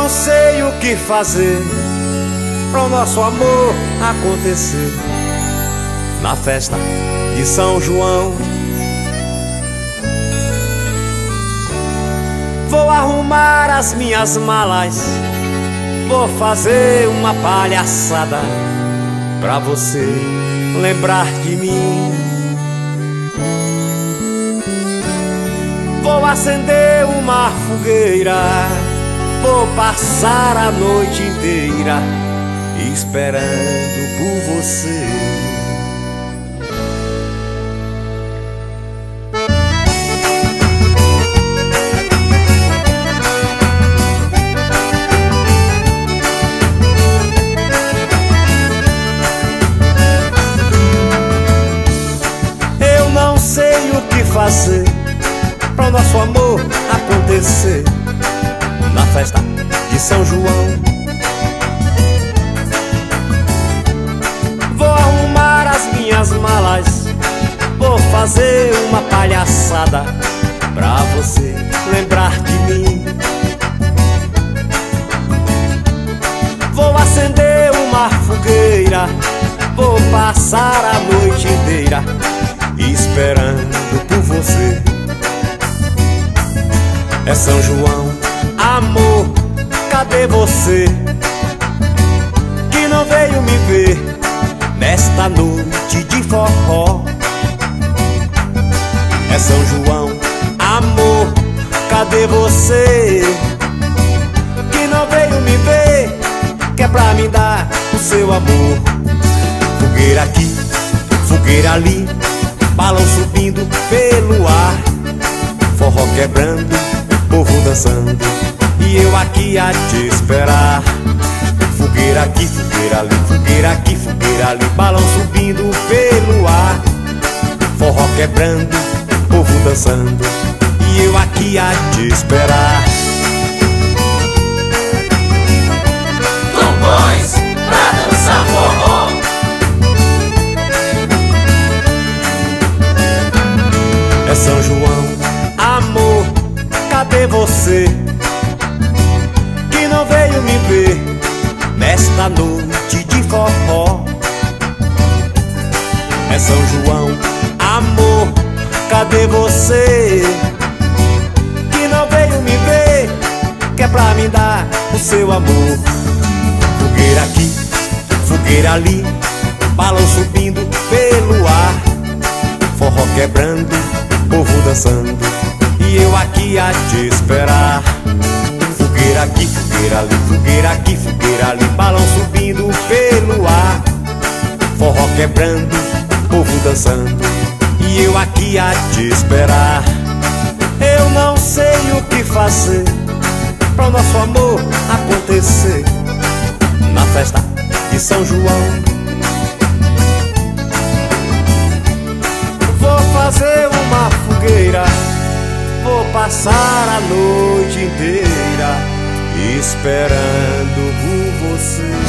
não sei o que fazer para o nosso amor acontecer na festa de São João. Vou arrumar as minhas malas, vou fazer uma palhaçada pra você lembrar de mim. Vou acender uma fogueira, vou passar a noite inteira esperando por você. Eu não sei o que fazer para o nosso amor acontecer na festa de São João. Vou arrumar as minhas malas, vou fazer uma palhaçada pra você lembrar de mim. Vou acender uma fogueira, vou passar a noite inteira esperando por você. É São João, amor, cadê você? Que não veio me ver nesta noite de forró. É São João, amor, cadê você? Que não veio me ver, que é pra me dar o seu amor. Fogueira aqui, fogueira ali, balão subindo pelo ar, forró quebrando, povo dançando e eu aqui a te esperar. Fogueira aqui, fogueira ali, fogueira aqui, fogueira ali, balão subindo pelo ar, forró quebrando, povo dançando e eu aqui a te esperar. Tom Boys pra dançar forró. É São João, amor, cadê você? Que não veio me ver nesta noite de forró. É São João, amor, cadê você? Que não veio me ver, que é pra me dar o seu amor. Fogueira aqui, fogueira ali, balão subindo pelo ar, forró quebrando, povo dançando e eu aqui a te esperar. Fogueira aqui, fogueira ali, fogueira aqui, fogueira ali, balão subindo pelo ar, forró quebrando, povo dançando e eu aqui a te esperar. Eu não sei o que fazer para o nosso amor acontecer na festa de São João. Vou fazer uma fogueira, vou passar a noite inteira esperando por você.